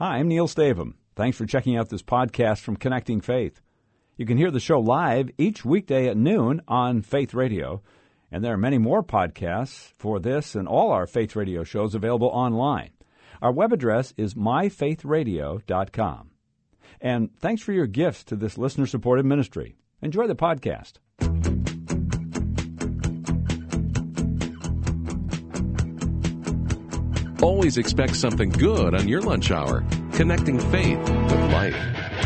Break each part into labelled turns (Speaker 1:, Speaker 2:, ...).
Speaker 1: Hi, I'm Neil Stavum. Thanks for checking out this podcast from Connecting Faith. You can hear the show live each weekday at noon on Faith Radio, and there are many more podcasts for this and all our Faith Radio shows available online. Our web address is myfaithradio.com. And thanks for your gifts to this listener-supported ministry. Enjoy the podcast.
Speaker 2: Always expect something good on your lunch hour. Connecting faith with life.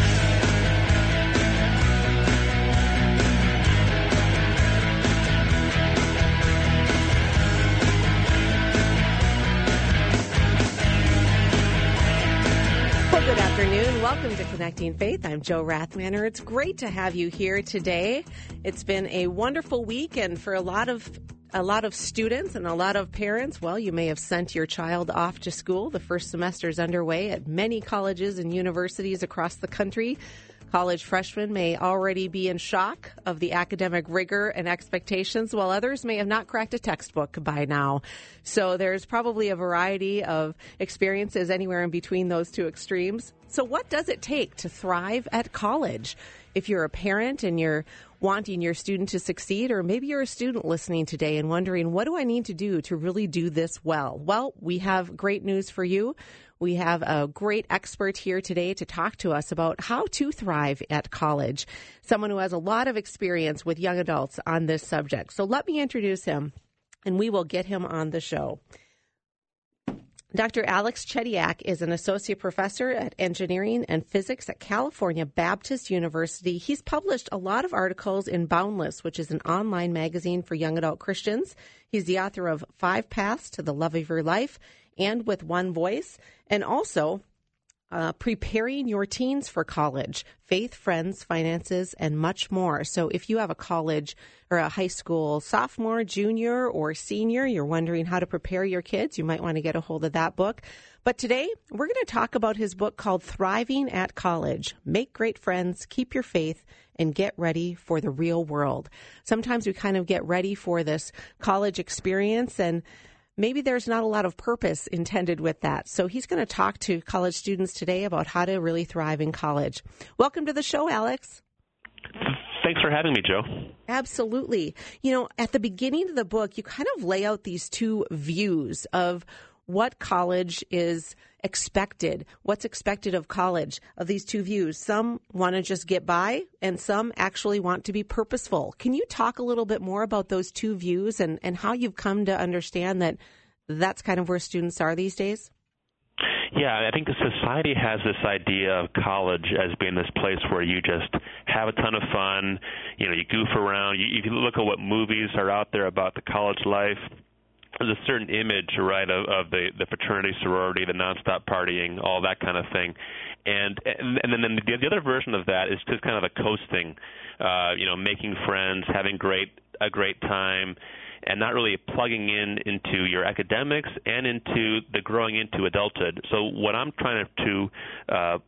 Speaker 3: Well, good afternoon. Welcome to Connecting Faith. I'm Jo Rathmanner. It's great to have you here today. It's been a wonderful week, and for a lot of students and a lot of parents, well, you may have sent your child off to school. The first semester is underway at many colleges and universities across the country. College freshmen may already be in shock of the academic rigor and expectations, while others may have not cracked a textbook by now. So there's probably a variety of experiences anywhere in between those two extremes. So what does it take to thrive at college? If you're a parent and you're wanting your student to succeed, or maybe you're a student listening today and wondering, what do I need to do to really do this well? Well, we have great news for you. We have a great expert here today to talk to us about how to thrive at college, someone who has a lot of experience with young adults on this subject. So let me introduce him, and we will get him on the show. Dr. Alex Chediak is an associate professor at engineering and physics at California Baptist University. He's published a lot of articles in Boundless, which is an online magazine for young adult Christians. He's the author of 5 Paths to the Love of Your Life and With One Voice, and also Preparing Your Teens for College, Faith, Friends, Finances, and much more. So if you have a college or a high school sophomore, junior, or senior, you're wondering how to prepare your kids, you might want to get a hold of that book. But today, we're going to talk about his book called Thriving at College. Make great friends, keep your faith, and get ready for the real world. Sometimes we kind of get ready for this college experience, and maybe there's not a lot of purpose intended with that. So he's going to talk to college students today about how to really thrive in college. Welcome to the show, Alex.
Speaker 4: Thanks for having me, Jo.
Speaker 3: Absolutely. You know, at the beginning of the book, you kind of lay out these two views of what college is expected, what's expected of college, of these two views. Some want to just get by, and some actually want to be purposeful. Can you talk a little bit more about those two views and how you've come to understand that that's kind of where students are these days?
Speaker 4: Yeah, I think the society has this idea of college as being this place where you just have a ton of fun, you goof around. You can look at what movies are out there about the college life. There's a certain image, right, of the fraternity, sorority, the nonstop partying, all that kind of thing. And then the other version of that is just kind of a coasting, making friends, having a great time, and not really plugging into your academics and into the growing into adulthood. So what I'm trying to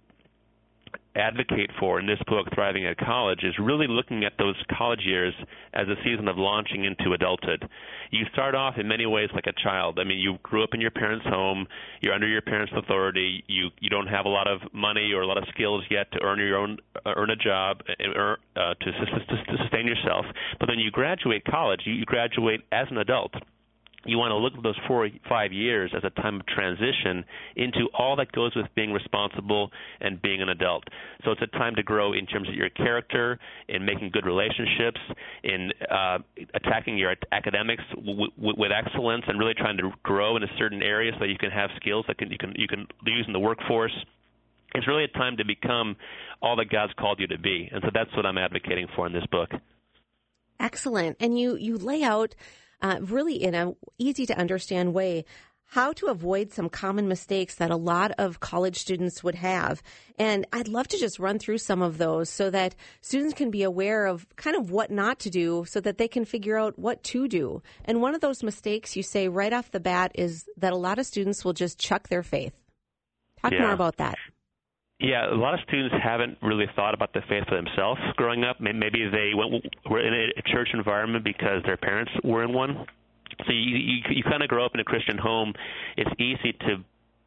Speaker 4: advocate for in this book, Thriving at College, is really looking at those college years as a season of launching into adulthood. You start off in many ways like a child. I mean, you grew up in your parents' home, you're under your parents' authority, you don't have a lot of money or a lot of skills yet to earn a job to sustain yourself. But then you graduate college, you graduate as an adult. You want to look at those 4 or 5 years as a time of transition into all that goes with being responsible and being an adult. So it's a time to grow in terms of your character, in making good relationships, in attacking your academics with excellence, and really trying to grow in a certain area so that you can have skills that you can use in the workforce. It's really a time to become all that God's called you to be, and so that's what I'm advocating for in this book.
Speaker 3: Excellent. And you lay out really in an easy-to-understand way how to avoid some common mistakes that a lot of college students would have. And I'd love to just run through some of those so that students can be aware of kind of what not to do so that they can figure out what to do. And one of those mistakes you say right off the bat is that a lot of students will just chuck their faith. Talk more about that.
Speaker 4: Yeah, a lot of students haven't really thought about the faith for themselves growing up. Maybe they were in a church environment because their parents were in one. So you kind of grow up in a Christian home. It's easy to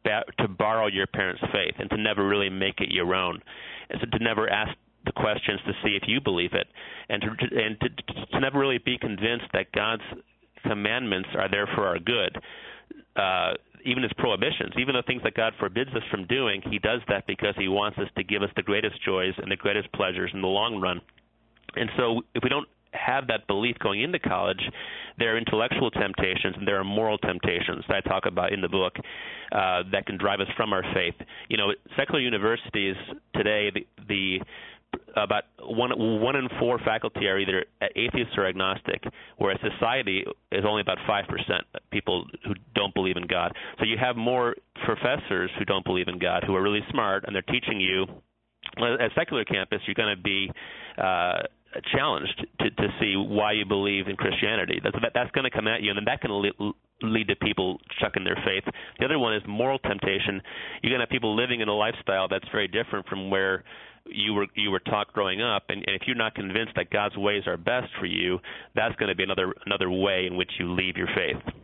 Speaker 4: borrow your parents' faith and to never really make it your own, and so to never ask the questions to see if you believe it, and to never really be convinced that God's commandments are there for our good. Even his prohibitions, even the things that God forbids us from doing, he does that because he wants us to give us the greatest joys and the greatest pleasures in the long run. And so if we don't have that belief going into college, there are intellectual temptations and there are moral temptations that I talk about in the book that can drive us from our faith. You know, secular universities today, about one in four faculty are either atheists or agnostic, whereas society is only about 5% people who don't believe in God. So you have more professors who don't believe in God, who are really smart, and they're teaching you. At secular campus, you're going to be challenged to see why you believe in Christianity. That's going to come at you, and then that can lead to people chucking their faith. The other one is moral temptation. You're going to have people living in a lifestyle that's very different from where you were taught growing up, and if you're not convinced that God's ways are best for you, that's going to be another way in which you leave your faith.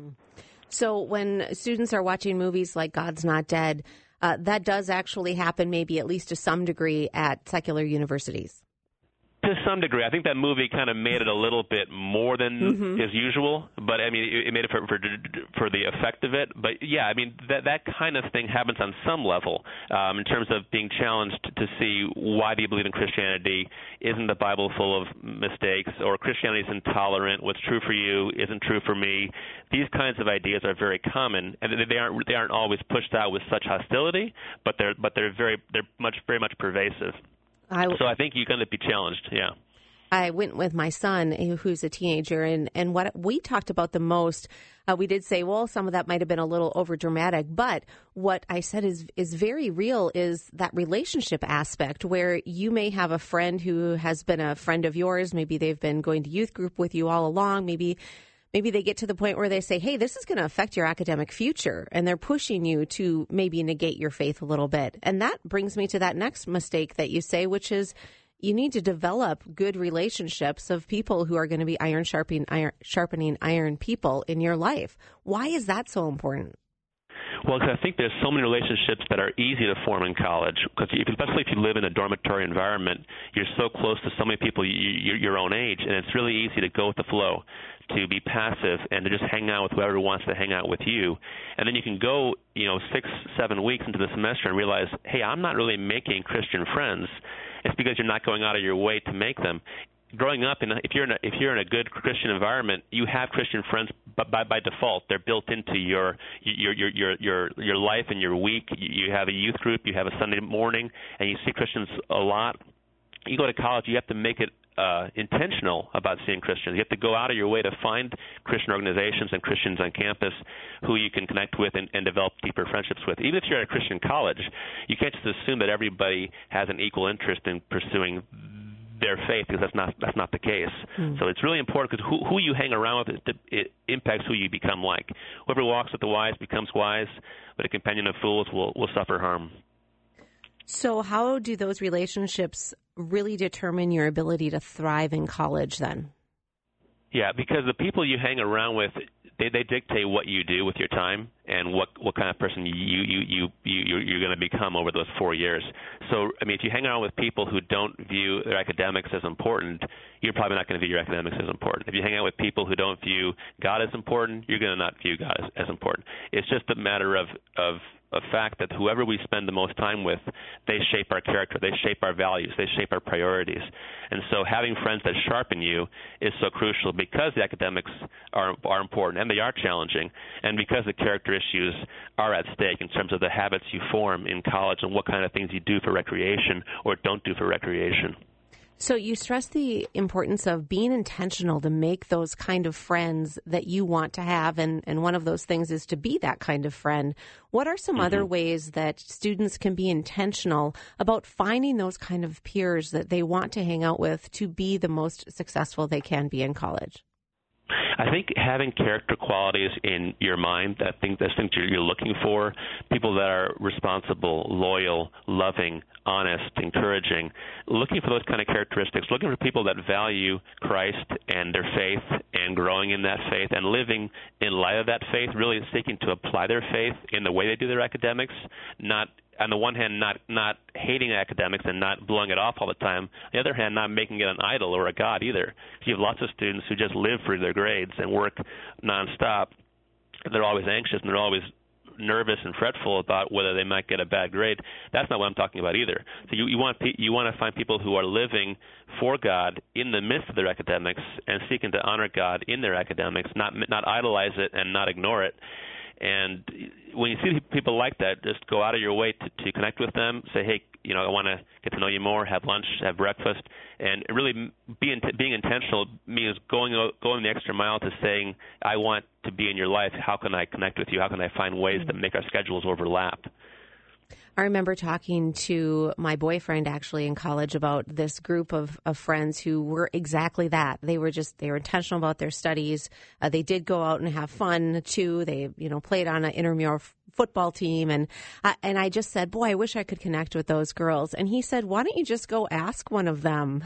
Speaker 3: So when students are watching movies like God's Not Dead, that does actually happen maybe at least to some degree at secular universities.
Speaker 4: To some degree. I think that movie kind of made it a little bit more than is usual, but I mean, it made it for the effect of it. But yeah, I mean, that kind of thing happens on some level in terms of being challenged to see why do you believe in Christianity? Isn't the Bible full of mistakes? Or Christianity is intolerant? What's true for you isn't true for me? These kinds of ideas are very common, and they aren't always pushed out with such hostility, but they're very much pervasive. So I think you're going to be challenged, yeah.
Speaker 3: I went with my son, who's a teenager, and what we talked about the most, we did say, well, some of that might have been a little overdramatic, but what I said is very real is that relationship aspect where you may have a friend who has been a friend of yours. Maybe they've been going to youth group with you all along. Maybe they get to the point where they say, hey, this is going to affect your academic future, and they're pushing you to maybe negate your faith a little bit. And that brings me to that next mistake that you say, which is you need to develop good relationships of people who are going to be iron sharpening iron people in your life. Why is that so important?
Speaker 4: Well, because I think there's so many relationships that are easy to form in college, because especially if you live in a dormitory environment, you're so close to so many people your own age, and it's really easy to go with the flow, to be passive and to just hang out with whoever wants to hang out with you. And then you can go, 6-7 weeks into the semester and realize, hey, I'm not really making Christian friends. It's because you're not going out of your way to make them. Growing up, if you're in a good Christian environment, you have Christian friends by default. They're built into your life and your week. You have a youth group, you have a Sunday morning, and you see Christians a lot. You go to college, you have to make it intentional about seeing Christians. You have to go out of your way to find Christian organizations and Christians on campus who you can connect with and develop deeper friendships with. Even if you're at a Christian college, you can't just assume that everybody has an equal interest in pursuing their faith, because that's not the case. So it's really important, because who you hang around with, it impacts who you become like. Whoever walks with the wise becomes wise, but a companion of fools will suffer harm.
Speaker 3: So how do those relationships really determine your ability to thrive in college then?
Speaker 4: Yeah, because the people you hang around with, they dictate what you do with your time and what kind of person you're going to become over those 4 years. So, I mean, if you hang around with people who don't view their academics as important, you're probably not going to view your academics as important. If you hang out with people who don't view God as important, you're going to not view God as important. It's just a matter of fact that whoever we spend the most time with, they shape our character, they shape our values, they shape our priorities. And so having friends that sharpen you is so crucial, because the academics are important and they are challenging, and because the character issues are at stake in terms of the habits you form in college and what kind of things you do for recreation or don't do for recreation.
Speaker 3: So you stress the importance of being intentional to make those kind of friends that you want to have, and one of those things is to be that kind of friend. What are some other ways that students can be intentional about finding those kind of peers that they want to hang out with to be the most successful they can be in college?
Speaker 4: I think having character qualities in your mind, that's things you're looking for, people that are responsible, loyal, loving, honest, encouraging, looking for those kind of characteristics, looking for people that value Christ and their faith and growing in that faith and living in light of that faith, really seeking to apply their faith in the way they do their academics, not on the one hand, not hating academics and not blowing it off all the time. On the other hand, not making it an idol or a god either. You have lots of students who just live for their grades and work nonstop. They're always anxious and they're always nervous and fretful about whether they might get a bad grade. That's not what I'm talking about either. So you want to find people who are living for God in the midst of their academics and seeking to honor God in their academics, not idolize it and not ignore it. And when you see people like that, just go out of your way to connect with them. Say, hey, I want to get to know you more. Have lunch, have breakfast, and really being intentional means going the extra mile to saying, I want to be in your life. How can I connect with you? How can I find ways to make our schedules overlap?
Speaker 3: I remember talking to my boyfriend actually in college about this group of friends who were exactly that. They were intentional about their studies. They did go out and have fun too. They, played on an intramural football team. And I just said, boy, I wish I could connect with those girls. And he said, why don't you just go ask one of them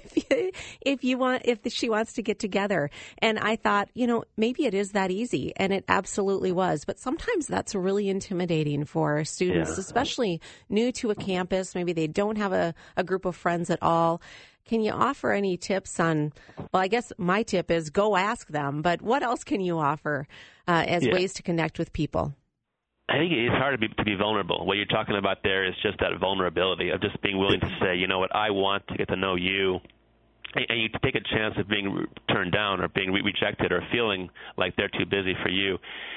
Speaker 3: if she wants to get together? And I thought, maybe it is that easy. And it absolutely was. But sometimes that's really intimidating for students, especially new to a campus. Maybe they don't have a group of friends at all. Can you offer any tips on, well, I guess my tip is go ask them, but what else can you offer as ways to connect with people?
Speaker 4: I think it's hard to be vulnerable. What you're talking about there is just that vulnerability of just being willing to say, you know what, I want to get to know you. And you take a chance of being turned down or being rejected or feeling like they're too busy for you.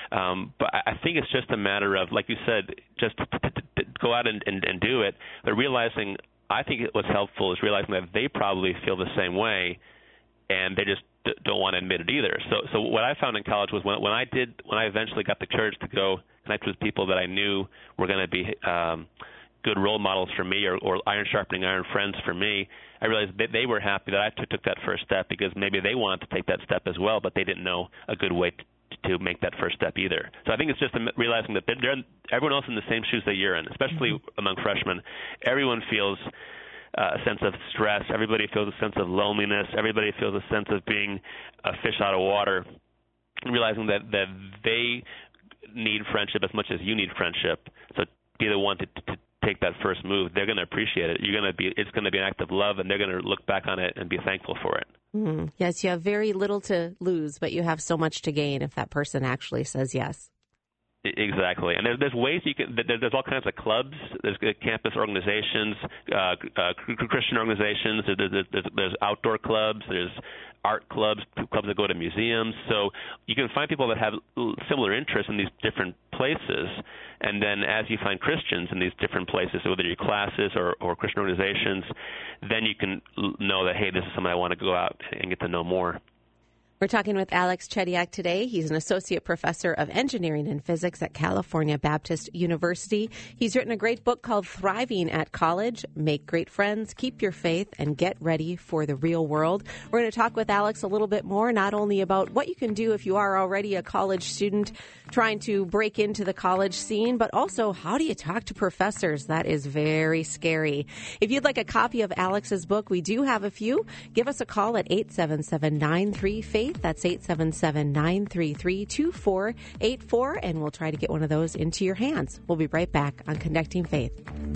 Speaker 4: But I think it's just a matter of, like you said, just to go out and do it. But realizing, I think what's helpful is realizing that they probably feel the same way, and they just don't want to admit it either. So what I found in college was when I eventually got the courage to go connect with people that I knew were going to be good role models for me or iron sharpening iron friends for me, I realized that they were happy that I took that first step because maybe they wanted to take that step as well, but they didn't know a good way to make that first step either. So I think it's just realizing that everyone else in the same shoes that you're in, especially among freshmen. Everyone feels a sense of stress. Everybody feels a sense of loneliness. Everybody feels a sense of being a fish out of water, realizing that they need friendship as much as you need friendship. So be the one to take that first move. They're going to appreciate it. It's going to be an act of love, and they're going to look back on it and be thankful for it.
Speaker 3: Mm-hmm. Yes, you have very little to lose, but you have so much to gain if that person actually says yes.
Speaker 4: Exactly, and there's ways you can. There's all kinds of clubs. There's campus organizations, Christian organizations. There's outdoor clubs. There's art clubs that go to museums. So you can find people that have similar interests in these different places, and then as you find Christians in these different places, whether your classes or Christian organizations, then you can know that, hey, this is something I want to go out and get to know more.
Speaker 3: We're talking with Alex Chediak today. He's an associate professor of engineering and physics at California Baptist University. He's written a great book called Thriving at College, Make Great Friends, Keep Your Faith, and Get Ready for the Real World. We're going to talk with Alex a little bit more, not only about what you can do if you are already a college student trying to break into the college scene, but also how do you talk to professors? That is very scary. If you'd like a copy of Alex's book, we do have a few. Give us a call at 877-93-FAITH. That's 877-933-2484, and we'll try to get one of those into your hands. We'll be right back on Connecting Faith.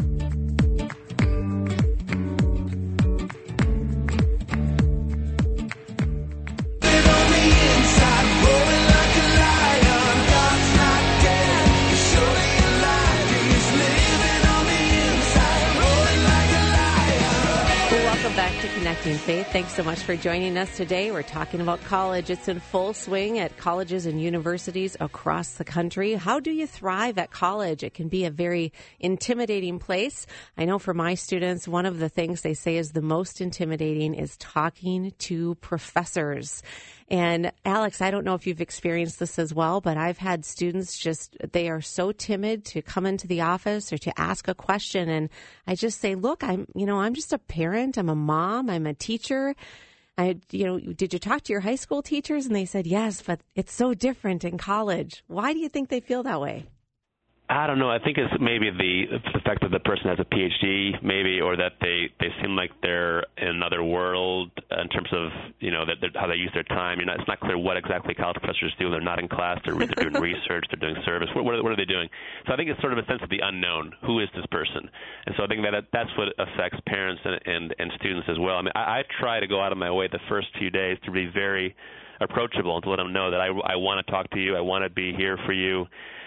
Speaker 3: Back to Connecting Faith. Thanks so much for joining us today. We're talking about college. It's in full swing at colleges and universities across the country. How do you thrive at college? It can be a very intimidating place. I know for my students, one of the things they say is the most intimidating is talking to professors. And Alex, I don't know if you've experienced this as well, but I've had students they are so timid to come into the office or to ask a question. And I just say, look, I'm just a parent. I'm a mom. I'm a teacher. Did you talk to your high school teachers? And they said, yes, but it's so different in college. Why do you think they feel that way?
Speaker 4: I don't know. I think it's maybe the fact that the person has a PhD, maybe, or that they seem like they're in another world in terms of how they use their time. It's not clear what exactly college professors do. They're not in class. They're doing research. They're doing service. What are they doing? So I think it's sort of a sense of the unknown. Who is this person? And so I think that's what affects parents and students as well. I mean, I try to go out of my way the first few days to be very approachable and to let them know that I want to talk to you. I want to be here for you.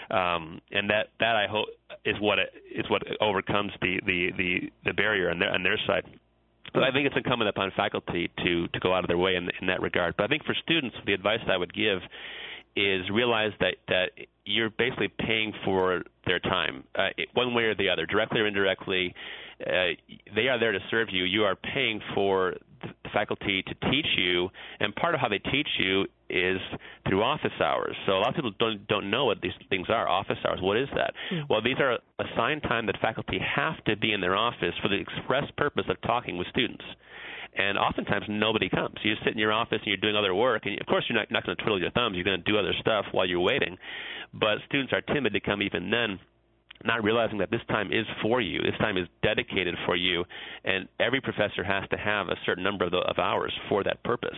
Speaker 4: And that I hope is what overcomes the barrier on their side. But I think it's incumbent upon faculty to go out of their way in that regard. But I think for students, the advice I would give is realize that you're basically paying for their time, one way or the other, directly or indirectly. They are there to serve you. You are paying for the faculty to teach you, and part of how they teach you is through office hours. So a lot of people don't know what these things are, office hours. What is that? Well, these are assigned time that faculty have to be in their office for the express purpose of talking with students. And oftentimes nobody comes. You sit in your office and you're doing other work, and of course you're not going to twiddle your thumbs. You're going to do other stuff while you're waiting. But students are timid to come even then, not realizing that this time is for you. This time is dedicated for you, and every professor has to have a certain number of hours for that purpose.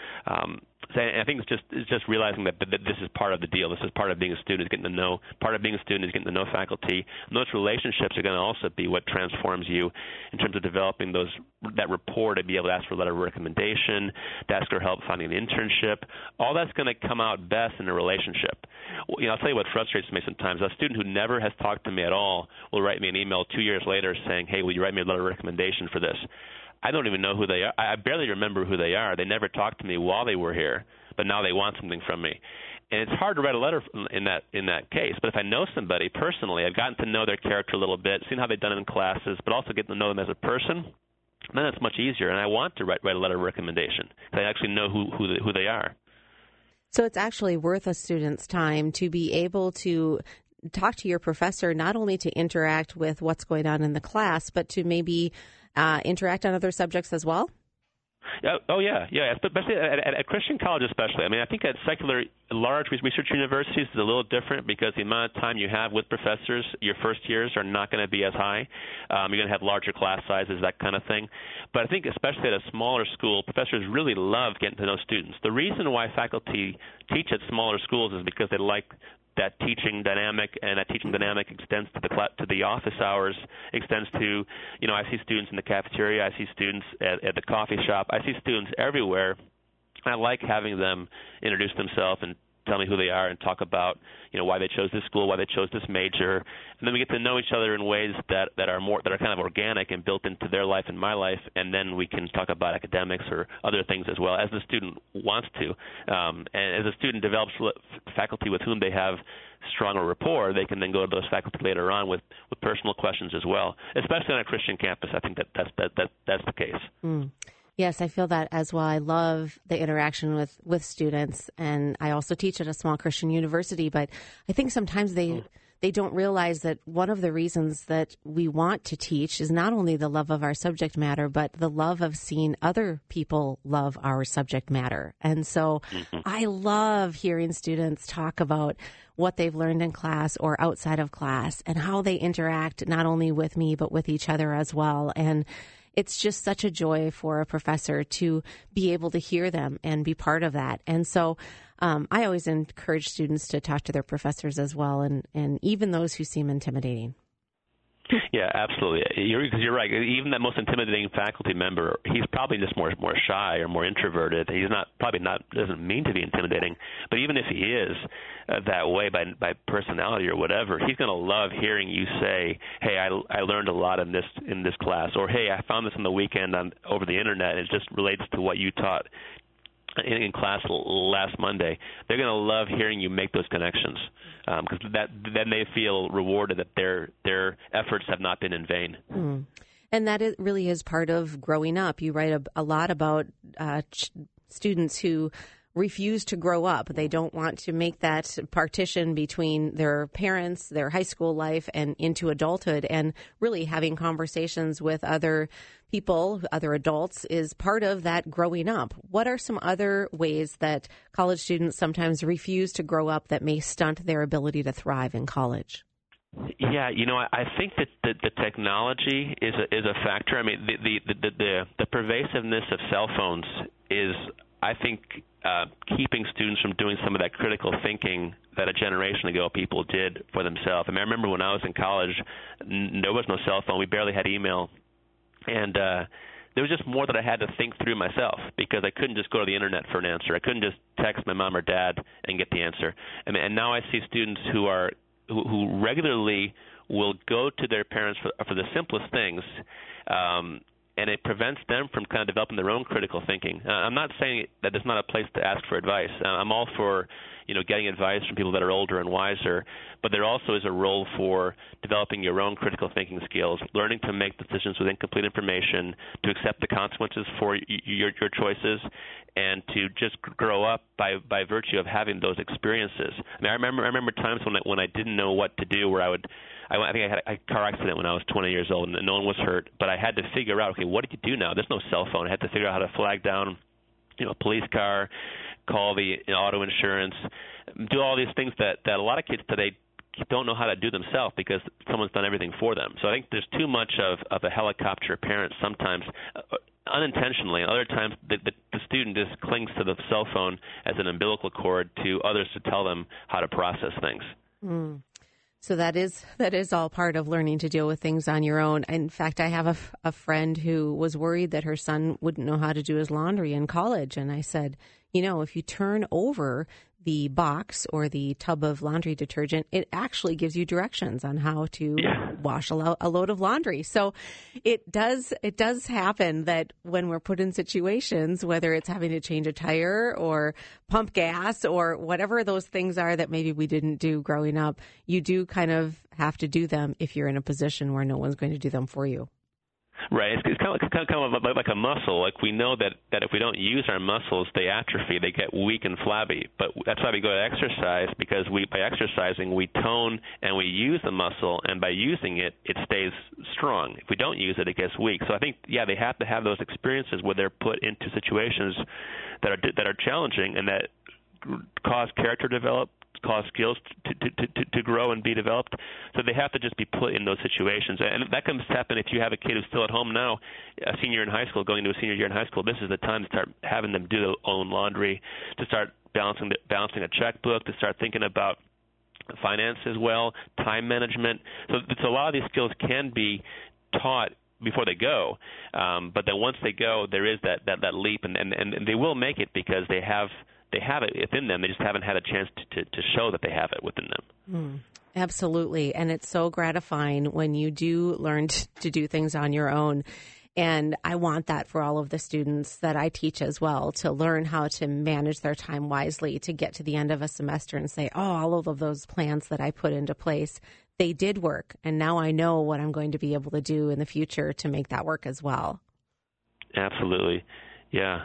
Speaker 4: So I think it's just realizing that this is part of the deal. This is part of being a student, is getting to know. Part of being a student is getting to know faculty. And those relationships are going to also be what transforms you in terms of developing that rapport to be able to ask for a letter of recommendation, to ask for help finding an internship. All that's going to come out best in a relationship. I'll tell you what frustrates me sometimes. A student who never has talked to me at all will write me an email 2 years later saying, hey, will you write me a letter of recommendation for this? I don't even know who they are. I barely remember who they are. They never talked to me while they were here, but now they want something from me. And it's hard to write a letter in that case. But if I know somebody personally, I've gotten to know their character a little bit, seen how they've done it in classes, but also getting to know them as a person, then it's much easier. And I want to write a letter of recommendation because I actually know who they are.
Speaker 3: So it's actually worth a student's time to be able to talk to your professor, not only to interact with what's going on in the class, but to maybe interact on other subjects as well?
Speaker 4: Yeah, especially at Christian college especially. I mean, I think at secular, large research universities is a little different because the amount of time you have with professors, your first years are not going to be as high. You're going to have larger class sizes, that kind of thing. But I think especially at a smaller school, professors really love getting to know students. The reason why faculty teach at smaller schools is because they like that teaching dynamic, and that teaching dynamic extends to the office hours, extends to, I see students in the cafeteria, I see students at the coffee shop, I see students everywhere. I like having them introduce themselves and tell me who they are and talk about, why they chose this school, why they chose this major, and then we get to know each other in ways that are kind of organic and built into their life and my life, and then we can talk about academics or other things as well as the student wants to. And as a student develops faculty with whom they have stronger rapport, they can then go to those faculty later on with personal questions as well. Especially on a Christian campus, I think that's the case. Mm.
Speaker 3: Yes, I feel that as well. I love the interaction with students, and I also teach at a small Christian university, but I think sometimes they don't realize that one of the reasons that we want to teach is not only the love of our subject matter, but the love of seeing other people love our subject matter. And so I love hearing students talk about what they've learned in class or outside of class and how they interact not only with me, but with each other as well. And it's just such a joy for a professor to be able to hear them and be part of that. And so I always encourage students to talk to their professors as well, and even those who seem intimidating.
Speaker 4: Yeah, absolutely. You're right. Even that most intimidating faculty member, he's probably just more shy or more introverted. He's doesn't mean to be intimidating, but even if he is that way by personality or whatever, he's going to love hearing you say, "Hey, I learned a lot in this class," or "Hey, I found this on the weekend over the internet. It just relates to what you taught in class last Monday." They're going to love hearing you make those connections because then they feel rewarded that their efforts have not been in vain.
Speaker 3: Mm. And that really is part of growing up. You write a lot about students who refuse to grow up. They don't want to make that partition between their parents, their high school life, and into adulthood. And really having conversations with other people, other adults, is part of that growing up. What are some other ways that college students sometimes refuse to grow up that may stunt their ability to thrive in college?
Speaker 4: Yeah, I think that the technology is a factor. I mean, the pervasiveness of cell phones is, I think, keeping students from doing some of that critical thinking that a generation ago people did for themselves. I mean, I remember when I was in college, there was no cell phone. We barely had email. And there was just more that I had to think through myself because I couldn't just go to the internet for an answer. I couldn't just text my mom or dad and get the answer. And now I see students who regularly will go to their parents for the simplest things, and it prevents them from kind of developing their own critical thinking. I'm not saying that there's not a place to ask for advice. I'm all for getting advice from people that are older and wiser, but there also is a role for developing your own critical thinking skills, learning to make decisions with incomplete information, to accept the consequences for your choices, and to just grow up by virtue of having those experiences. I mean, I remember times when I didn't know what to do, where I think I had a car accident when I was 20 years old, and no one was hurt, but I had to figure out, okay, what do you do now? There's no cell phone. I had to figure out how to flag down, a police car, call the auto insurance, do all these things that a lot of kids today don't know how to do themselves because someone's done everything for them. So I think there's too much of a helicopter parent sometimes, unintentionally. Other times the student just clings to the cell phone as an umbilical cord to others to tell them how to process things.
Speaker 3: Mm. So that is all part of learning to deal with things on your own. In fact, I have a friend who was worried that her son wouldn't know how to do his laundry in college. And I said, if you turn over the box or the tub of laundry detergent, it actually gives you directions on how to wash a load of laundry. So it does happen that when we're put in situations, whether it's having to change a tire or pump gas or whatever those things are that maybe we didn't do growing up, you do kind of have to do them if you're in a position where no one's going to do them for you.
Speaker 4: Right. It's kind of like a muscle. Like we know that if we don't use our muscles, they atrophy, they get weak and flabby. But that's why we go to exercise, because by exercising, we tone and we use the muscle, and by using it, it stays strong. If we don't use it, it gets weak. So I think, they have to have those experiences where they're put into situations that are challenging and that cause character to develop, cause skills to grow and be developed. So they have to just be put in those situations. And that can happen if you have a kid who's still at home now, a senior in high school, going into a senior year in high school. This is the time to start having them do their own laundry, to start balancing a checkbook, to start thinking about finance as well, time management. So a lot of these skills can be taught before they go, but then once they go, there is that leap, and they will make it because they have it within them. They just haven't had a chance to show that they have it within them.
Speaker 3: Absolutely. And it's so gratifying when you do learn to do things on your own. And I want that for all of the students that I teach as well, to learn how to manage their time wisely, to get to the end of a semester and say, all of those plans that I put into place, they did work. And now I know what I'm going to be able to do in the future to make that work as well.
Speaker 4: Absolutely. Yeah.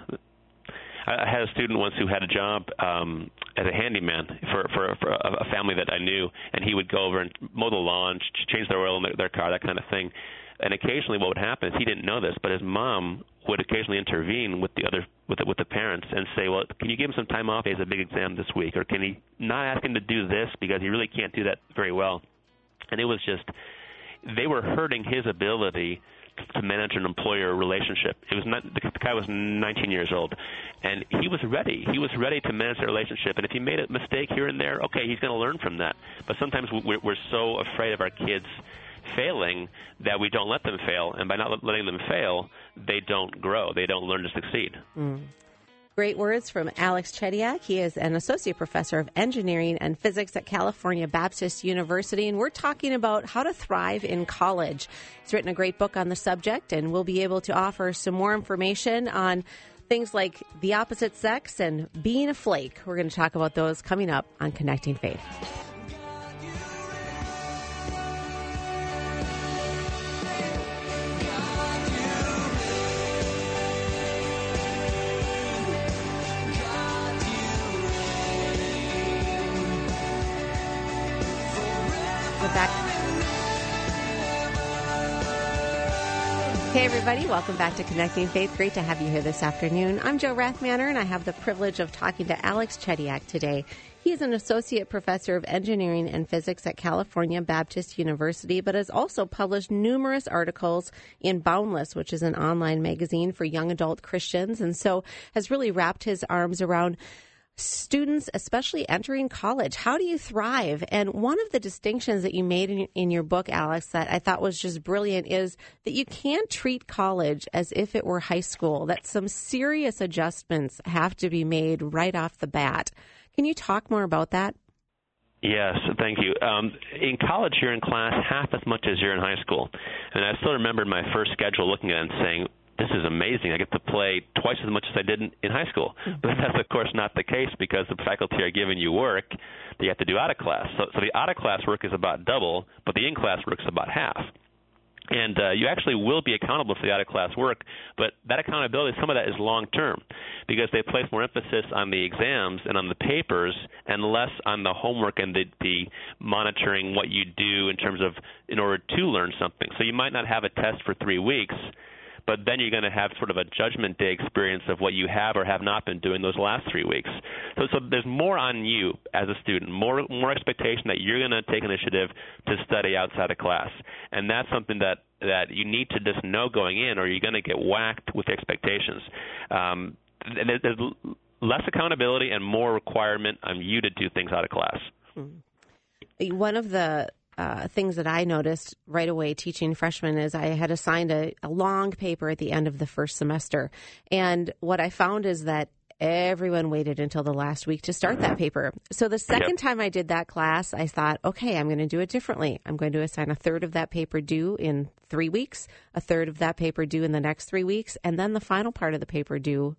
Speaker 4: I had a student once who had a job as a handyman for a family that I knew, and he would go over and mow the lawn, change the oil in their car, that kind of thing. And occasionally, what would happen is, he didn't know this, but his mom would occasionally intervene with the parents and say, "Well, can you give him some time off? He has a big exam this week, or can he not ask him to do this because he really can't do that very well?" And it was just, they were hurting his ability to manage an employer relationship. It was not, the guy was 19 years old, and he was ready. He was ready to manage the relationship. And if he made a mistake here and there, okay, he's going to learn from that. But sometimes we're so afraid of our kids failing that we don't let them fail. And by not letting them fail, they don't grow. They don't learn to succeed.
Speaker 3: Great words from Alex Chediak. He is an associate professor of engineering and physics at California Baptist University, and we're talking about how to thrive in college. He's written a great book on the subject, and we'll be able to offer some more information on things like the opposite sex and being a flake. We're going to talk about those coming up on Connecting Faith. Hey, everybody. Welcome back to Connecting Faith. Great to have you here this afternoon. I'm Jo Rathmanner, and I have the privilege of talking to Alex Chediak today. He is an associate professor of engineering and physics at California Baptist University, but has also published numerous articles in Boundless, which is an online magazine for young adult Christians, and so has really wrapped his arms around students, especially entering college. How do you thrive? And one of the distinctions that you made in your book, Alex, that I thought was just brilliant is that you can't treat college as if it were high school, that some serious adjustments have to be made right off the bat. Can you talk more about that?
Speaker 4: Yes, thank you. In college, you're in class half as much as you're in high school. And I still remember my first schedule looking at it and saying, this is amazing. I get to play twice as much as I did in high school. But that's, of course, not the case because the faculty are giving you work that you have to do out of class. So the out-of-class work is about double, but the in-class work is about half. And you actually will be accountable for the out-of-class work, but that accountability, some of that is long-term because they place more emphasis on the exams and on the papers and less on the homework and the monitoring what you do in order to learn something. So you might not have a test for 3 weeks, but then you're going to have sort of a judgment day experience of what you have or have not been doing those last 3 weeks. So there's more on you as a student, more expectation that you're going to take initiative to study outside of class. And that's something that you need to just know going in or you're going to get whacked with expectations. And there's less accountability and more requirement on you to do things out of class.
Speaker 3: One of the things that I noticed right away teaching freshmen is I had assigned a long paper at the end of the first semester. And what I found is that everyone waited until the last week to start that paper. So the second time I did that class, I thought, okay, I'm going to do it differently. I'm going to assign a third of that paper due in 3 weeks, a third of that paper due in the next 3 weeks, and then the final part of the paper due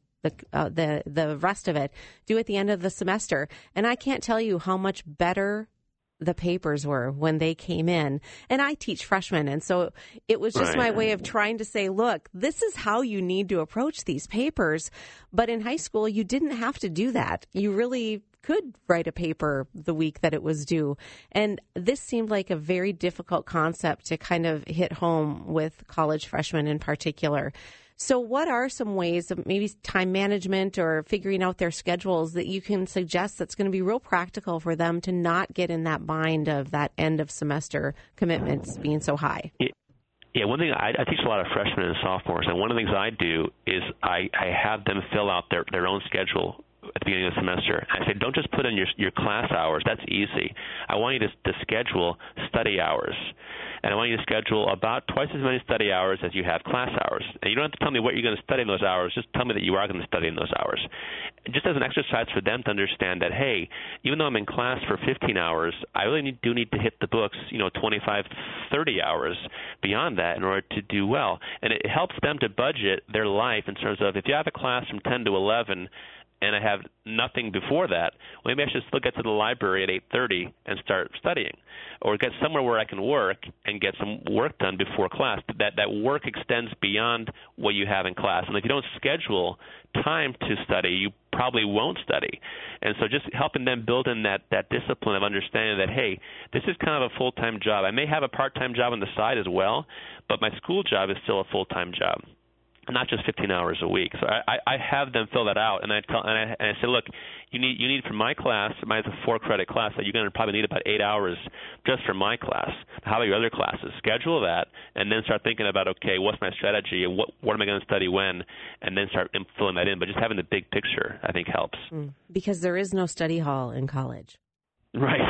Speaker 3: the rest of it due at the end of the semester. And I can't tell you how much better the papers were when they came in. And I teach freshmen, and so it was just my way of trying to say, look, this is how you need to approach these papers. But in high school, you didn't have to do that. You really could write a paper the week that it was due. And this seemed like a very difficult concept to kind of hit home with college freshmen in particular. So what are some ways of maybe time management or figuring out their schedules that you can suggest that's going to be real practical for them to not get in that bind of that end of semester commitments being so high?
Speaker 4: Yeah, one thing, I teach a lot of freshmen and sophomores, and one of the things I do is I have them fill out their own schedule at the beginning of the semester. I say, don't just put in your class hours. That's easy. I want you to schedule study hours. And I want you to schedule about twice as many study hours as you have class hours. And you don't have to tell me what you're going to study in those hours. Just tell me that you are going to study in those hours. And just as an exercise for them to understand that, hey, even though I'm in class for 15 hours, I really do need to hit the books, 25, 30 hours beyond that in order to do well. And it helps them to budget their life in terms of if you have a class from 10 to 11, and I have nothing before that, well, maybe I should still get to the library at 8:30 and start studying, or get somewhere where I can work and get some work done before class. That work extends beyond what you have in class. And if you don't schedule time to study, you probably won't study. And so just helping them build in that discipline of understanding that, hey, this is kind of a full-time job. I may have a part-time job on the side as well, but my school job is still a full-time job, not just 15 hours a week. So I have them fill that out, and I say, look, you need for my class, my 4-credit class, that you're going to probably need about 8 hours just for my class. How about your other classes? Schedule that, and then start thinking about, okay, what's my strategy, and what am I going to study when, and then start filling that in. But just having the big picture, I think, helps.
Speaker 3: Because there is no study hall in college.
Speaker 4: Right.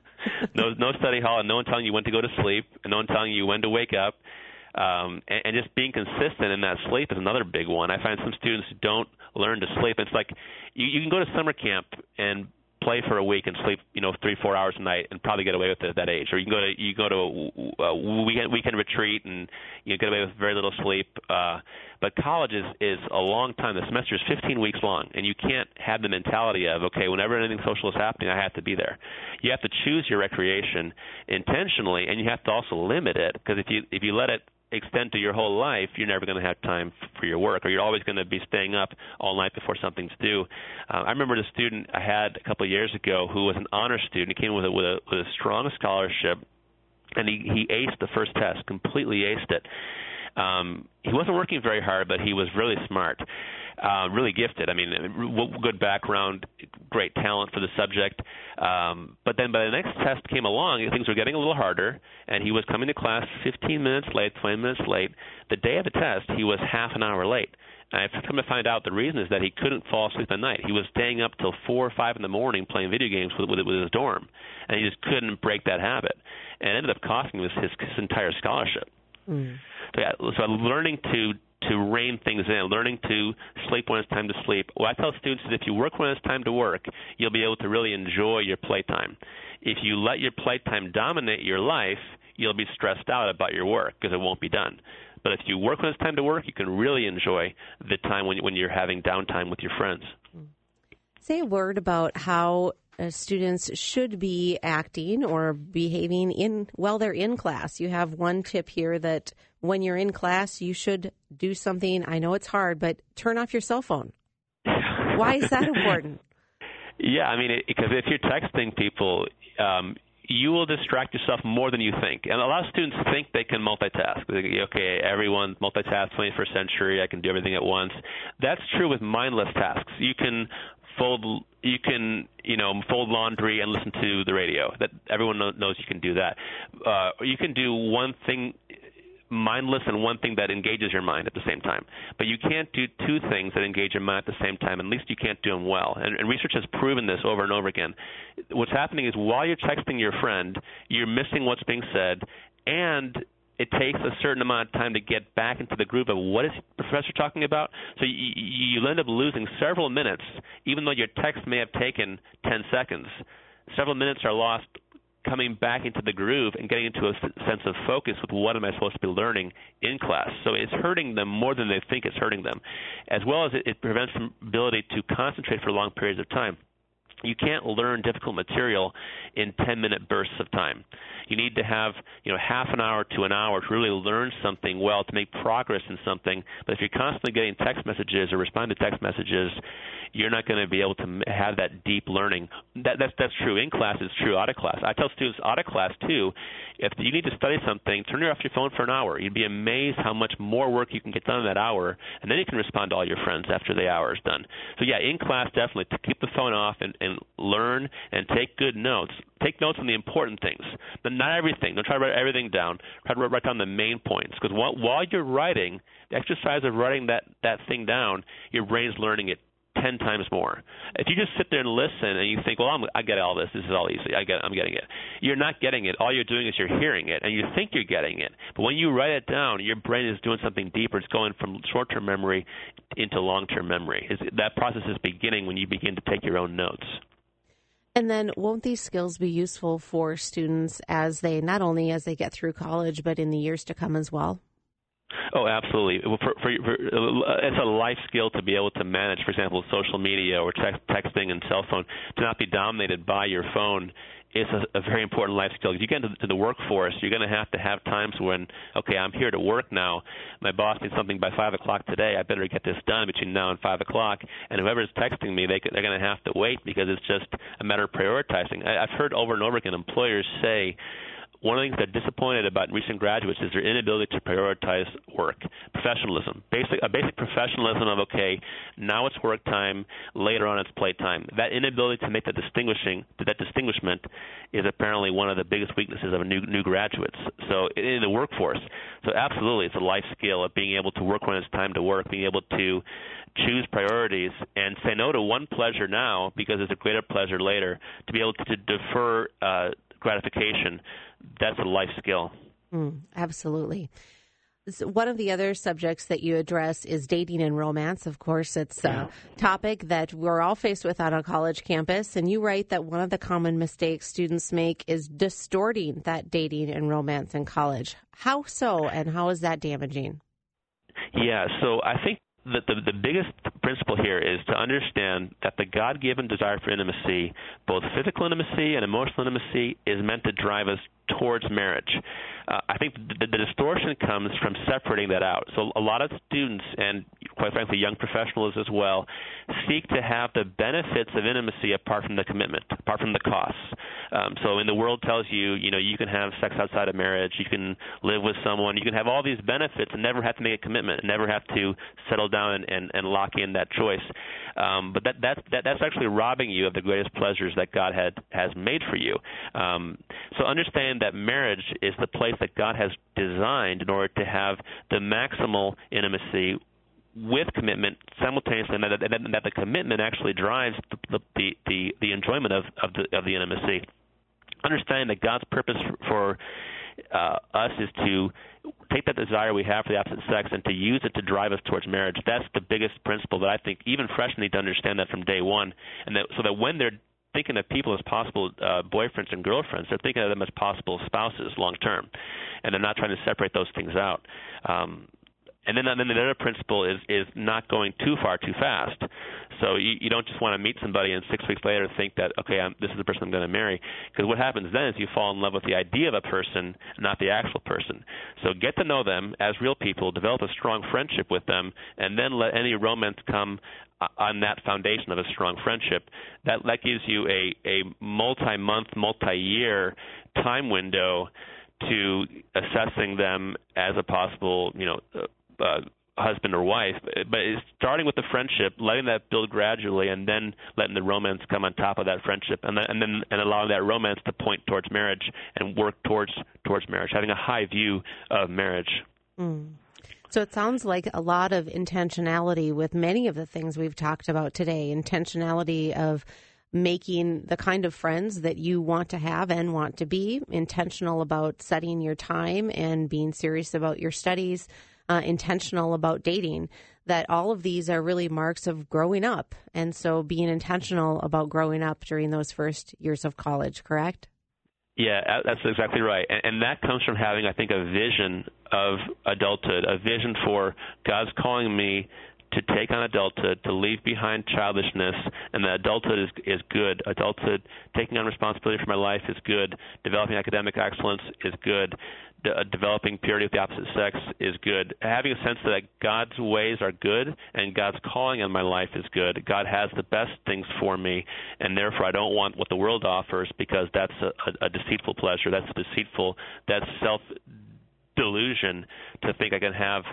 Speaker 4: No study hall, and no one telling you when to go to sleep, and no one telling you when to wake up. And just being consistent in that sleep is another big one. I find some students don't learn to sleep. It's like you can go to summer camp and play for a week and sleep, 3-4 hours a night and probably get away with it at that age. Or you go to a weekend retreat and you get away with very little sleep. But college is a long time. The semester is 15 weeks long, and you can't have the mentality of, okay, whenever anything social is happening, I have to be there. You have to choose your recreation intentionally, and you have to also limit it, because if you let it extend to your whole life, you're never going to have time for your work, or you're always going to be staying up all night before something's due. I remember the student I had a couple of years ago who was an honor student. He came with a strong scholarship, and he aced the first test, completely aced it. He wasn't working very hard, but he was really smart, really gifted. I mean, good background, great talent for the subject. But then by the next test came along, things were getting a little harder, and he was coming to class 15 minutes late, 20 minutes late. The day of the test, he was half an hour late. And I've come to find out the reason is that he couldn't fall asleep at night. He was staying up till 4 or 5 in the morning playing video games with his dorm, and he just couldn't break that habit. And it ended up costing him his entire scholarship. Mm. So learning to rein things in, learning to sleep when it's time to sleep. What I tell students is if you work when it's time to work, you'll be able to really enjoy your playtime. If you let your playtime dominate your life, you'll be stressed out about your work because it won't be done. But if you work when it's time to work, you can really enjoy the time when you're having downtime with your friends.
Speaker 3: Say a word about how students should be acting or behaving while they're in class. You have one tip here that when you're in class, you should do something. I know it's hard, but turn off your cell phone. Why is that important?
Speaker 4: Yeah, I mean, because if you're texting people, you will distract yourself more than you think. And a lot of students think they can multitask. Okay, everyone's multitask, 21st century, I can do everything at once. That's true with mindless tasks. You can fold laundry and listen to the radio. That everyone knows you can do that. Or you can do one thing mindless and one thing that engages your mind at the same time. But you can't do two things that engage your mind at the same time. At least you can't do them well. And research has proven this over and over again. What's happening is while you're texting your friend, you're missing what's being said, and it takes a certain amount of time to get back into the groove of what is the professor talking about. So you end up losing several minutes, even though your text may have taken 10 seconds. Several minutes are lost coming back into the groove and getting into a sense of focus with what am I supposed to be learning in class. So it's hurting them more than they think it's hurting them, as well as it prevents their ability to concentrate for long periods of time. You can't learn difficult material in 10-minute bursts of time. You need to have, half an hour to an hour to really learn something well, to make progress in something. But if you're constantly getting text messages or responding to text messages, you're not going to be able to have that deep learning. That's true in class. It's true out of class. I tell students out of class, too, if you need to study something, turn off your phone for an hour. You'd be amazed how much more work you can get done in that hour, and then you can respond to all your friends after the hour is done. So, yeah, in class, definitely, to keep the phone off and learn and take good notes. Take notes on the important things, but not everything. Don't try to write everything down. Try to write down the main points, because while you're writing, the exercise of writing that thing down, your brain's learning it 10 times more. If you just sit there and listen and you think, well, I get all this. This is all easy. I'm getting it. You're not getting it. All you're doing is you're hearing it, and you think you're getting it. But when you write it down, your brain is doing something deeper. It's going from short-term memory into long-term memory. That process is beginning when you begin to take your own notes.
Speaker 3: And then won't these skills be useful for students not only as they get through college, but in the years to come as well?
Speaker 4: Oh, absolutely. It's a life skill to be able to manage, for example, social media or texting and cell phone, to not be dominated by your phone. It's a very important life skill. If you get into the workforce, you're going to have times when, okay, I'm here to work now. My boss needs something by 5 o'clock today. I better get this done between now and 5 o'clock. And whoever's texting me, they're going to have to wait because it's just a matter of prioritizing. I've heard over and over again employers say, one of the things they're disappointed about recent graduates is their inability to prioritize work, professionalism, a basic professionalism of, okay, now it's work time, later on it's play time. That inability to make that distinguishment is apparently one of the biggest weaknesses of new graduates. So in the workforce, so absolutely, it's a life skill of being able to work when it's time to work, being able to choose priorities and say no to one pleasure now because there's a greater pleasure later, to be able to defer gratification. That's a life skill.
Speaker 3: Absolutely. So one of the other subjects that you address is dating and romance. Of course, it's a topic that we're all faced with on a college campus. And you write that one of the common mistakes students make is distorting that dating and romance in college. How so, and how is that damaging?
Speaker 4: Yeah, so I think that the biggest principle here is to understand that the God-given desire for intimacy, both physical intimacy and emotional intimacy, is meant to drive us towards marriage. I think the distortion comes from separating that out. So a lot of students, and quite frankly young professionals as well, seek to have the benefits of intimacy apart from the commitment, apart from the costs. So the world tells you, you can have sex outside of marriage, you can live with someone, you can have all these benefits and never have to make a commitment, and never have to settle down and lock in that choice. But that's actually robbing you of the greatest pleasures that God has made for you. So understand that marriage is the place that God has designed in order to have the maximal intimacy with commitment simultaneously, and that the commitment actually drives the enjoyment of the intimacy. Understand that God's purpose for us is to take that desire we have for the opposite sex and to use it to drive us towards marriage. That's the biggest principle that I think even freshmen need to understand that from day one, and so that when they're thinking of people as possible boyfriends and girlfriends, they're thinking of them as possible spouses long term, and they're not trying to separate those things out. And then the other principle is not going too far too fast. So you don't just want to meet somebody and 6 weeks later think that, okay, this is the person I'm going to marry. Because what happens then is you fall in love with the idea of a person, not the actual person. So get to know them as real people, develop a strong friendship with them, and then let any romance come on that foundation of a strong friendship. That gives you a multi-month, multi-year time window to assessing them as a possible, husband or wife, but it's starting with the friendship, letting that build gradually, and then letting the romance come on top of that friendship, and allowing that romance to point towards marriage and work towards marriage, having a high view of marriage.
Speaker 3: So it sounds like a lot of intentionality with many of the things we've talked about today, intentionality of making the kind of friends that you want to have and want to be, intentional about setting your time and being serious about your studies, intentional about dating, that all of these are really marks of growing up. And so being intentional about growing up during those first years of college, correct?
Speaker 4: Yeah, that's exactly right. And that comes from having, I think, a vision of adulthood, a vision for God's calling me to take on adulthood, to leave behind childishness, and that adulthood is good. Adulthood, taking on responsibility for my life is good. Developing academic excellence is good. Developing purity with the opposite sex is good. Having a sense that God's ways are good and God's calling on my life is good. God has the best things for me, and therefore I don't want what the world offers, because that's a deceitful pleasure. That's self-delusion to think I can have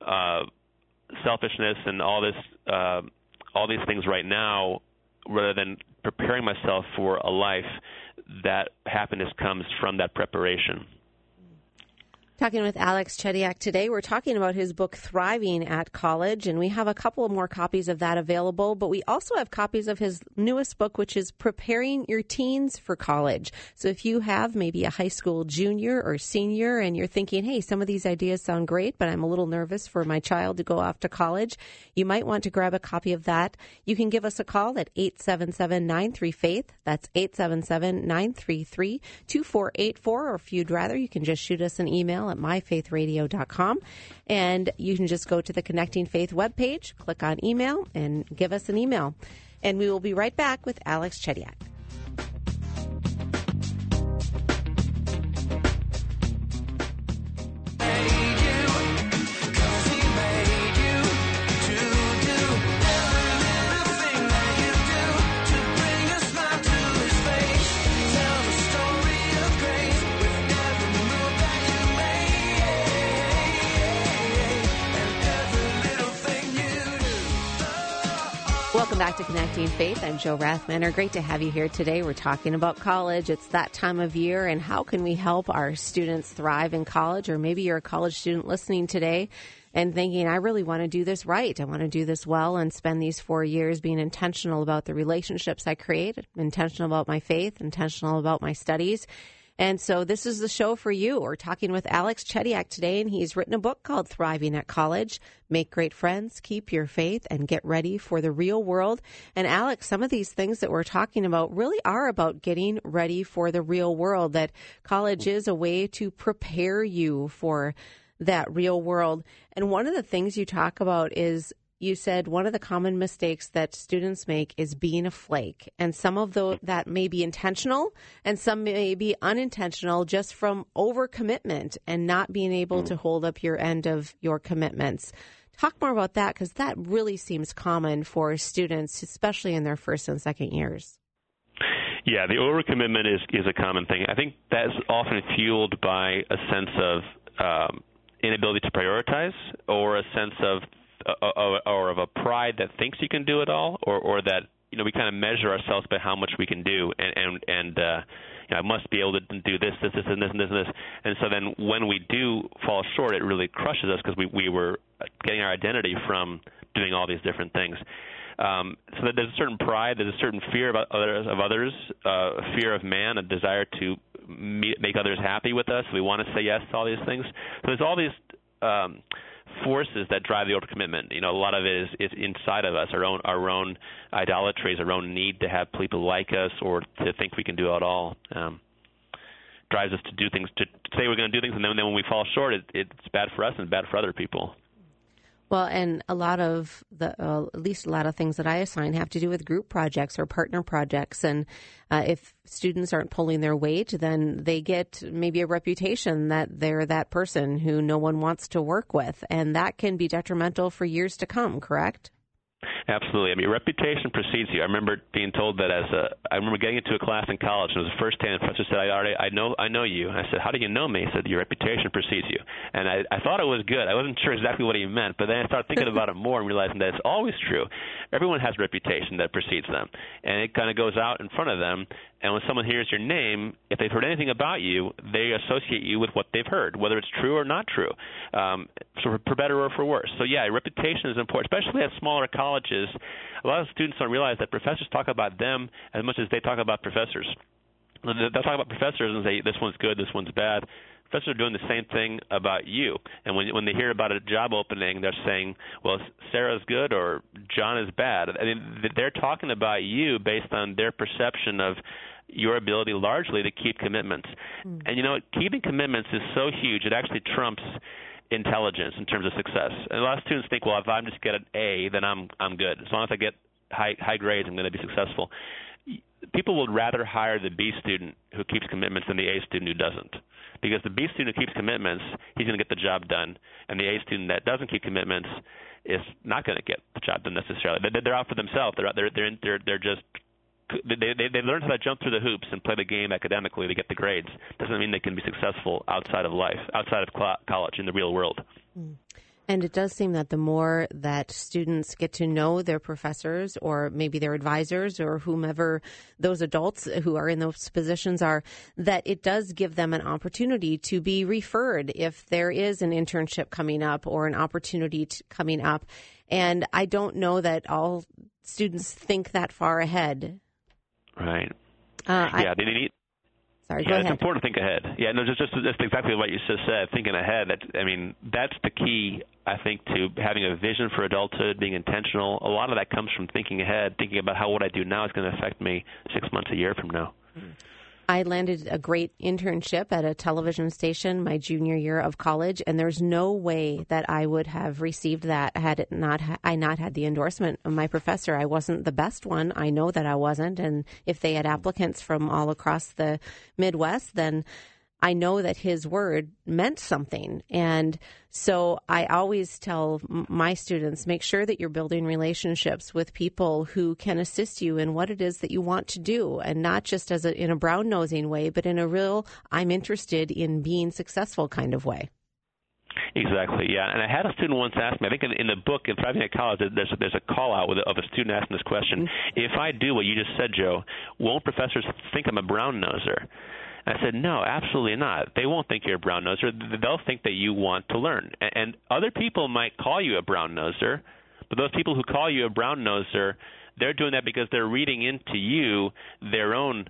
Speaker 4: selfishness and all these things right now, rather than preparing myself for a life that happiness comes from that preparation.
Speaker 3: Talking with Alex Chediak today. We're talking about his book, Thriving at College, and we have a couple more copies of that available, but we also have copies of his newest book, which is Preparing Your Teens for College. So if you have maybe a high school junior or senior and you're thinking, hey, some of these ideas sound great, but I'm a little nervous for my child to go off to college, you might want to grab a copy of that. You can give us a call at 877-93-FAITH. That's 877-933-2484. Or if you'd rather, you can just shoot us an email at myfaithradio.com, and you can just go to the Connecting Faith webpage, click on email, and give us an email. And we will be right back with Alex Chediak. Welcome back to Connecting Faith. I'm Jo Rathmanner. Great to have you here today. We're talking about college. It's that time of year, and how can we help our students thrive in college? Or maybe you're a college student listening today and thinking, I really want to do this right. I want to do this well and spend these 4 years being intentional about the relationships I create, intentional about my faith, intentional about my studies. And so this is the show for you. We're talking with Alex Chediak today, and he's written a book called Thriving at College. Make great friends, keep your faith, and get ready for the real world. And Alex, some of these things that we're talking about really are about getting ready for the real world, that college is a way to prepare you for that real world. And one of the things you talk about is, you said one of the common mistakes that students make is being a flake. And some of that may be intentional and some may be unintentional, just from overcommitment and not being able to hold up your end of your commitments. Talk more about that, because that really seems common for students, especially in their first and second years.
Speaker 4: Yeah, the overcommitment is a common thing. I think that's often fueled by a sense of inability to prioritize, or a sense of a pride that thinks you can do it all, or that we kind of measure ourselves by how much we can do, and I must be able to do this, and this. And so then when we do fall short, it really crushes us because we were getting our identity from doing all these different things. So that there's a certain pride, there's a certain fear of others, a fear of man, a desire to make others happy with us. We want to say yes to all these things. So there's all these forces that drive the overcommitment. A lot of it is inside of us, our own idolatries, our own need to have people like us or to think we can do it all. Drives us to do things, to say we're going to do things, and then when we fall short, it's bad for us and bad for other people.
Speaker 3: Well, and a lot of at least a lot of things that I assign have to do with group projects or partner projects. And if students aren't pulling their weight, then they get maybe a reputation that they're that person who no one wants to work with. And that can be detrimental for years to come, correct?
Speaker 4: Absolutely. I mean, reputation precedes you. I remember being told that I remember getting into a class in college, and it was the first day, and the professor said, I know you. I said, how do you know me? He said, your reputation precedes you. And I thought it was good. I wasn't sure exactly what he meant, but then I started thinking about it more and realizing that it's always true. Everyone has a reputation that precedes them, and it kind of goes out in front of them. And when someone hears your name, if they've heard anything about you, they associate you with what they've heard, whether it's true or not true, so for better or for worse. So, yeah, reputation is important, especially at smaller colleges. A lot of students don't realize that professors talk about them as much as they talk about professors. They'll talk about professors and say, this one's good, this one's bad. Professors are doing the same thing about you. And when they hear about a job opening, they're saying, well, Sarah's good or John is bad. I mean, they're talking about you based on their perception of your ability largely to keep commitments. Mm. And, keeping commitments is so huge, it actually trumps intelligence in terms of success. And a lot of students think, well, if I just get an A, then I'm good. As long as I get high grades, I'm going to be successful. People would rather hire the B student who keeps commitments than the A student who doesn't. Because the B student who keeps commitments, he's going to get the job done. And the A student that doesn't keep commitments is not going to get the job done necessarily. They're out for themselves. They're just they learn how to jump through the hoops and play the game academically to get the grades. Doesn't mean they can be successful outside of life, outside of college, in the real world. Mm.
Speaker 3: And it does seem that the more that students get to know their professors or maybe their advisors or whomever those adults who are in those positions are, that it does give them an opportunity to be referred if there is an internship coming up or an opportunity coming up. And I don't know that all students think that far ahead.
Speaker 4: Right. They need.
Speaker 3: Sorry, go ahead.
Speaker 4: It's important to think ahead. Yeah, no, just exactly what you just said, thinking ahead. That's the key, I think, to having a vision for adulthood, being intentional. A lot of that comes from thinking ahead, thinking about how what I do now is going to affect me 6 months, a year from now.
Speaker 3: I landed a great internship at a television station my junior year of college, and there's no way that I would have received that had I not had the endorsement of my professor. I wasn't the best one. I know that I wasn't, and if they had applicants from all across the Midwest, then I know that his word meant something. And so I always tell my students, make sure that you're building relationships with people who can assist you in what it is that you want to do, and not just in a brown-nosing way, but in a real, I'm interested in being successful kind of way.
Speaker 4: Exactly, yeah. And I had a student once ask me, I think in the book, in Thriving at College, there's a call-out of a student asking this question. Mm-hmm. If I do what you just said, Joe, won't professors think I'm a brown-noser? I said, no, absolutely not. They won't think you're a brown-noser. They'll think that you want to learn. And other people might call you a brown-noser, but those people who call you a brown-noser, they're doing that because they're reading into you their own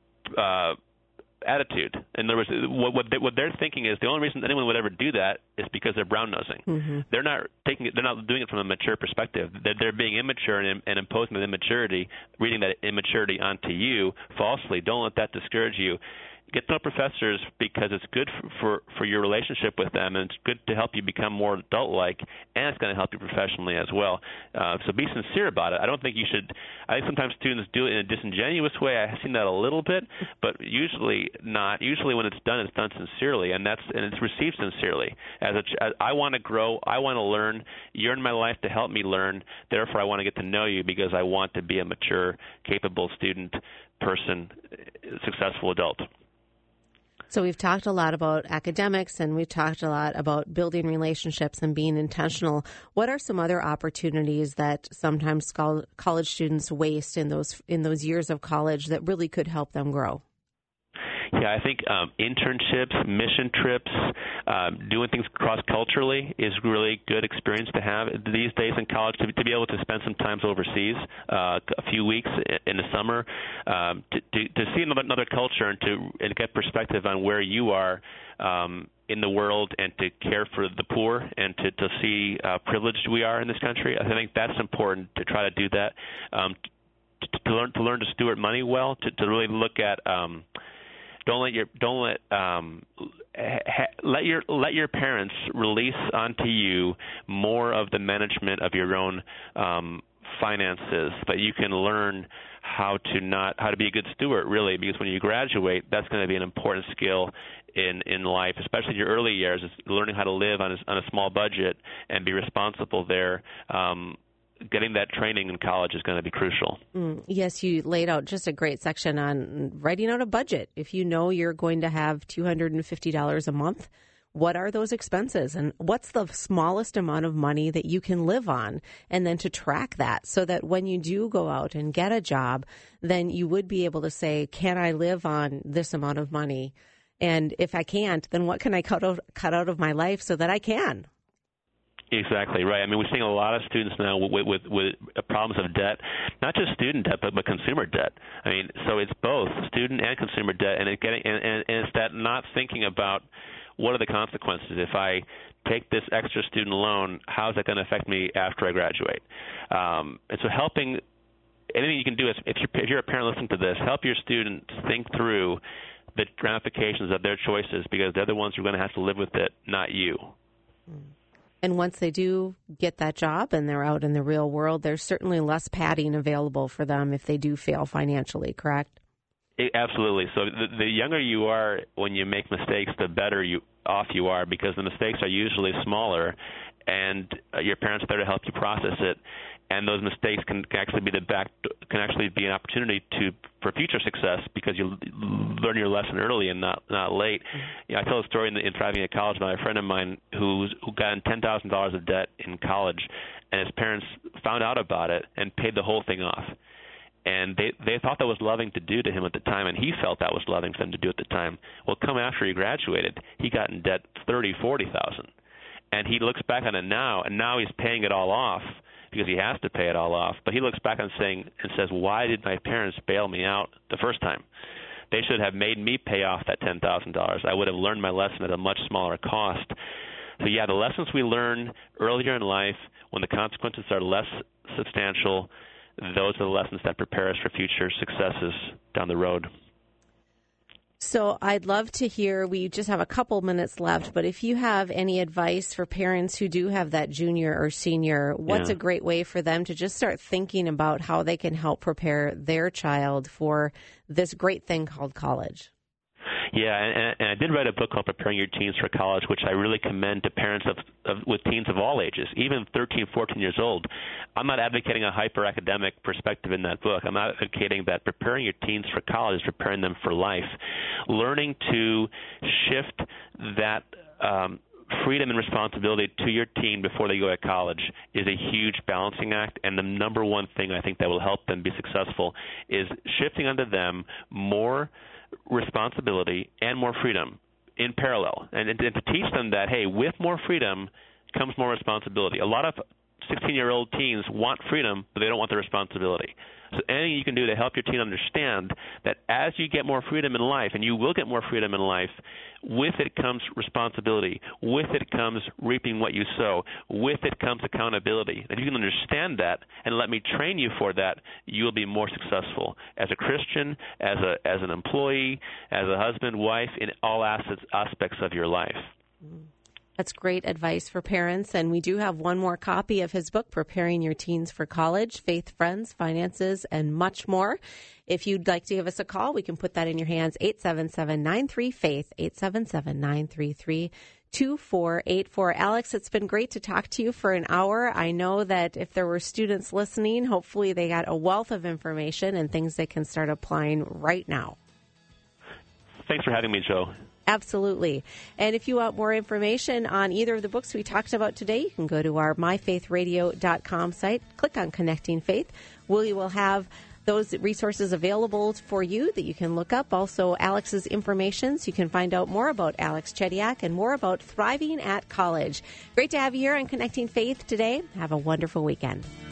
Speaker 4: attitude. In other words, what they're thinking is the only reason anyone would ever do that is because they're brown-nosing. Mm-hmm. They're not doing it from a mature perspective. They're being immature and imposing that immaturity, reading that immaturity onto you falsely. Don't let that discourage you. Get to know professors because it's good for your relationship with them, and it's good to help you become more adult-like, and it's going to help you professionally as well. So be sincere about it. I don't think you should – I think sometimes students do it in a disingenuous way. I've seen that a little bit, but usually not. Usually when it's done sincerely, and it's received sincerely. As I want to grow. I want to learn. You're in my life to help me learn. Therefore, I want to get to know you because I want to be a mature, capable student person, successful adult.
Speaker 3: So we've talked a lot about academics, and we've talked a lot about building relationships and being intentional. What are some other opportunities that sometimes college students waste in those years of college that really could help them grow?
Speaker 4: Yeah, I think internships, mission trips, doing things cross-culturally is really good experience to have these days in college, to be able to spend some time overseas, a few weeks in the summer, to see another culture and to get perspective on where you are in the world, and to care for the poor, and to see how privileged we are in this country. I think that's important to try to do that, to learn to steward money well, to really look at let your parents release onto you more of the management of your own finances, that you can learn how to be a good steward, really, because when you graduate, that's going to be an important skill in life, especially in your early years, is learning how to live on a small budget and be responsible there. Getting that training in college is going to be crucial.
Speaker 3: Yes, you laid out just a great section on writing out a budget. If you know you're going to have $250 a month, what are those expenses, and what's the smallest amount of money that you can live on, and then to track that so that when you do go out and get a job, then you would be able to say, can I live on this amount of money? And if I can't, then what can I cut out of my life so that I can?
Speaker 4: Exactly right. I mean, we're seeing a lot of students now with problems of debt, not just student debt, but consumer debt. I mean, so it's both student and consumer debt, and it's that not thinking about what are the consequences if I take this extra student loan. How is that going to affect me after I graduate? And so helping. Anything you can do is, if you're a parent listening to this, help your students think through the ramifications of their choices, because they're the ones who are going to have to live with it, not you.
Speaker 3: And once they do get that job and they're out in the real world, there's certainly less padding available for them if they do fail financially, correct?
Speaker 4: Absolutely. So the younger you are when you make mistakes, the better off you are, because the mistakes are usually smaller, and your parents are there to help you process it. And those mistakes can actually be an opportunity for future success, because you learn your lesson early and not late. You know, I tell a story in thriving at college about a friend of mine who got in $10,000 of debt in college, and his parents found out about it and paid the whole thing off. And they thought that was loving to do to him at the time, and he felt that was loving for them to do at the time. Well, come after he graduated, he got in debt $30,000-$40,000, and he looks back on it now, and now he's paying it all off, because he has to pay it all off. But he looks back and says, why did my parents bail me out the first time? They should have made me pay off that $10,000. I would have learned my lesson at a much smaller cost. So, yeah, the lessons we learn earlier in life, when the consequences are less substantial, those are the lessons that prepare us for future successes down the road.
Speaker 3: So I'd love to hear, we just have a couple minutes left, but if you have any advice for parents who do have that junior or senior, what's a great way for them to just start thinking about how they can help prepare their child for this great thing called college?
Speaker 4: Yeah, and I did write a book called Preparing Your Teens for College, which I really commend to parents with teens of all ages, even 13, 14 years old. I'm not advocating a hyper-academic perspective in that book. I'm advocating that preparing your teens for college is preparing them for life. Learning to shift that freedom and responsibility to your teen before they go to college is a huge balancing act, and the number one thing I think that will help them be successful is shifting onto them more responsibility and more freedom in parallel, and to teach them that, hey, with more freedom comes more responsibility. A lot of 16-year-old teens want freedom, but they don't want the responsibility. So anything you can do to help your teen understand that as you get more freedom in life, and you will get more freedom in life, with it comes responsibility. With it comes reaping what you sow. With it comes accountability. If you can understand that and let me train you for that, you will be more successful as a Christian, as an employee, as a husband, wife, in all aspects of your life.
Speaker 3: That's great advice for parents. And we do have one more copy of his book, Preparing Your Teens for College, Faith, Friends, Finances, and much more. If you'd like to give us a call, we can put that in your hands, 877-93-FAITH, 2484. Alex, it's been great to talk to you for an hour. I know that if there were students listening, hopefully they got a wealth of information and things they can start applying right now.
Speaker 4: Thanks for having me, Joe.
Speaker 3: Absolutely. And if you want more information on either of the books we talked about today, you can go to our myfaithradio.com site, click on Connecting Faith. We will have those resources available for you that you can look up. Also, Alex's information, so you can find out more about Alex Chediak and more about thriving at college. Great to have you here on Connecting Faith today. Have a wonderful weekend.